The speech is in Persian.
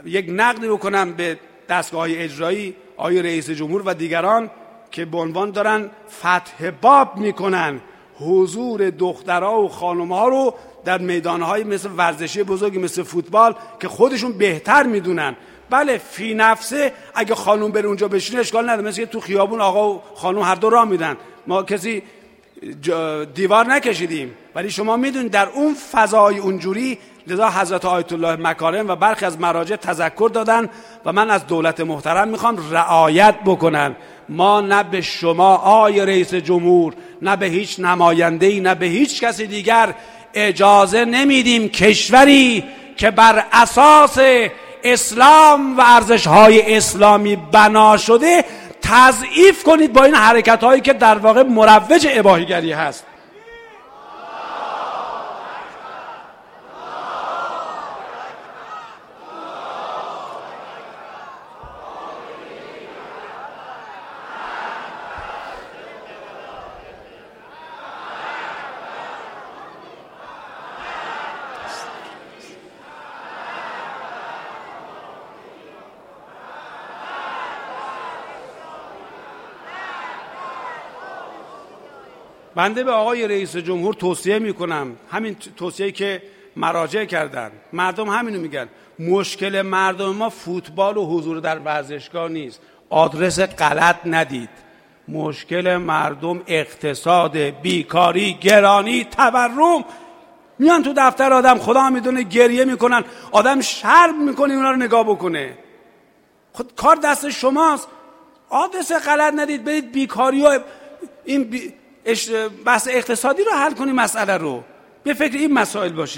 یک نقدی بکنم به دستگاه‌های اجرایی، آقای رئیس جمهور و دیگران که به عنوان دارن فتح باب میکنن حضور دخترها و خانمها رو در میدانهای مثل ورزشی بزرگی مثل فوتبال که خودشون بهتر میدونن. بله فی نفسه اگه خانم بره اونجا بشینه اشکال نداره، مثل که تو خیابون آقا و خانم هر دو راه میدن، ما کسی دیوار نکشیدیم، ولی شما میدونید در اون فضای اونجوری. لذا حضرت آیت الله مکارم و برخی از مراجع تذکر دادن و من از دولت محترم میخوام رعایت بکنن. ما نه به شما آقای رئیس جمهور، نه به هیچ نماینده‌ای، نه به هیچ کسی دیگر اجازه نمیدیم کشوری که بر اساس اسلام و ارزش‌های اسلامی بنا شده تضعیف کنید با این حرکت‌هایی که در واقع مروج اباحیگری هست. بنده به آقای رئیس جمهور توصیه میکنم، همین توصیه‌ای که مراجع کردن، مردم همینو میگن. مشکل مردم ما فوتبال و حضور در ورزشگاه نیست، آدرس غلط ندید. مشکل مردم اقتصاد، بیکاری، گرانی، تورم. میان تو دفتر آدم خدا میدونه گریه میکنن، آدم شرم میکنه اونا رو نگاه بکنه. خود کار دست شماست، آدرس غلط ندید، برید بیکاری و این بحث اقتصادی رو حل کنی، مسئله رو به فکر این مسائل باشی.